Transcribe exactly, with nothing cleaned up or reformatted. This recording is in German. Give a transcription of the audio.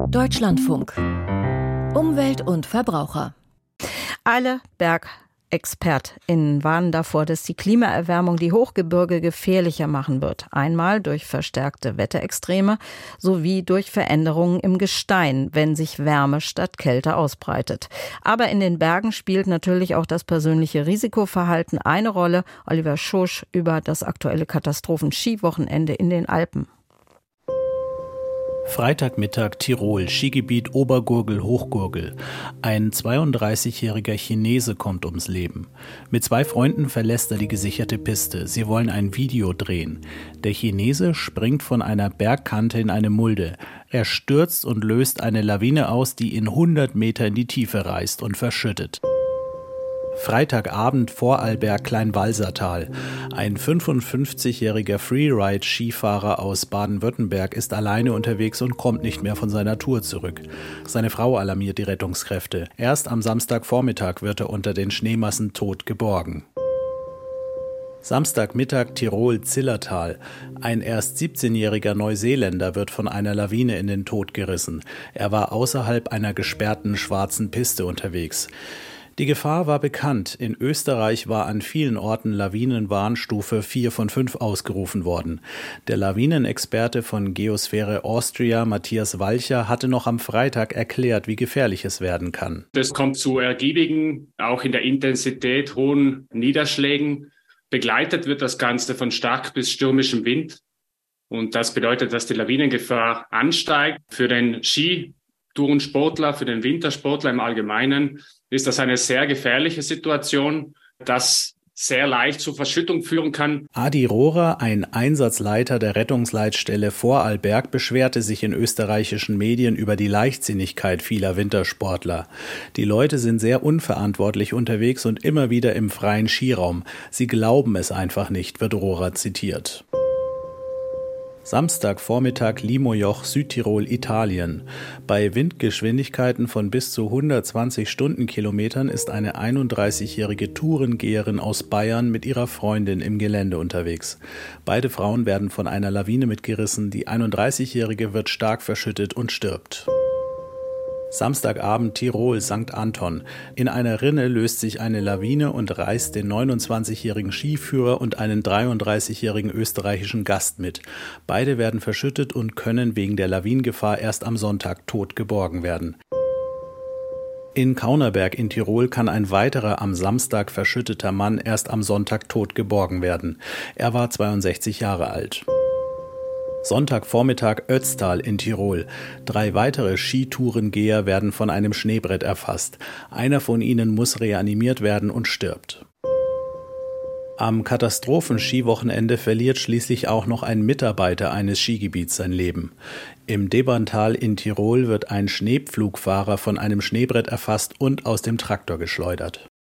Deutschlandfunk. Umwelt und Verbraucher. Alle BergexpertInnen warnen davor, dass die Klimaerwärmung die Hochgebirge gefährlicher machen wird. Einmal durch verstärkte Wetterextreme sowie durch Veränderungen im Gestein, wenn sich Wärme statt Kälte ausbreitet. Aber in den Bergen spielt natürlich auch das persönliche Risikoverhalten eine Rolle. Oliver Schosch über das aktuelle Katastrophen-Skiwochenende in den Alpen. Freitagmittag Tirol, Skigebiet Obergurgl-Hochgurgl. Ein zweiunddreißigjähriger Chinese kommt ums Leben. Mit zwei Freunden verlässt er die gesicherte Piste. Sie wollen ein Video drehen. Der Chinese springt von einer Bergkante in eine Mulde. Er stürzt und löst eine Lawine aus, die ihn hundert Meter in die Tiefe reißt und verschüttet. Freitagabend Vorarlberg Kleinwalsertal. Ein fünfundfünfzigjähriger Freeride-Skifahrer aus Baden-Württemberg ist alleine unterwegs und kommt nicht mehr von seiner Tour zurück. Seine Frau alarmiert die Rettungskräfte. Erst am Samstagvormittag wird er unter den Schneemassen tot geborgen. Samstagmittag Tirol Zillertal. Ein erst siebzehnjähriger Neuseeländer wird von einer Lawine in den Tod gerissen. Er war außerhalb einer gesperrten schwarzen Piste unterwegs. Die Gefahr war bekannt. In Österreich war an vielen Orten Lawinenwarnstufe vier von fünf ausgerufen worden. Der Lawinenexperte von Geosphäre Austria, Matthias Walcher, hatte noch am Freitag erklärt, wie gefährlich es werden kann. Es kommt zu ergiebigen, auch in der Intensität hohen Niederschlägen. Begleitet wird das Ganze von stark bis stürmischem Wind. Und das bedeutet, dass die Lawinengefahr ansteigt. Für den Skitourensportler, für den Wintersportler im Allgemeinen ist das eine sehr gefährliche Situation, das sehr leicht zur Verschüttung führen kann. Adi Rohrer, ein Einsatzleiter der Rettungsleitstelle Vorarlberg, beschwerte sich in österreichischen Medien über die Leichtsinnigkeit vieler Wintersportler. Die Leute sind sehr unverantwortlich unterwegs und immer wieder im freien Skiraum. Sie glauben es einfach nicht, wird Rohrer zitiert. Samstagvormittag Limojoch, Südtirol, Italien. Bei Windgeschwindigkeiten von bis zu hundertzwanzig Stundenkilometern ist eine einunddreißigjährige Tourengeherin aus Bayern mit ihrer Freundin im Gelände unterwegs. Beide Frauen werden von einer Lawine mitgerissen. Die einunddreißigjährige wird stark verschüttet und stirbt. Samstagabend Tirol, Sankt Anton. In einer Rinne löst sich eine Lawine und reißt den neunundzwanzigjährigen Skiführer und einen dreiunddreißigjährigen österreichischen Gast mit. Beide werden verschüttet und können wegen der Lawinengefahr erst am Sonntag tot geborgen werden. In Kaunerberg in Tirol kann ein weiterer am Samstag verschütteter Mann erst am Sonntag tot geborgen werden. Er war zweiundsechzig Jahre alt. Sonntagvormittag Ötztal in Tirol. Drei weitere Skitourengeher werden von einem Schneebrett erfasst. Einer von ihnen muss reanimiert werden und stirbt. Am Katastrophen-Skiwochenende verliert schließlich auch noch ein Mitarbeiter eines Skigebiets sein Leben. Im Deberntal in Tirol wird ein Schneepflugfahrer von einem Schneebrett erfasst und aus dem Traktor geschleudert.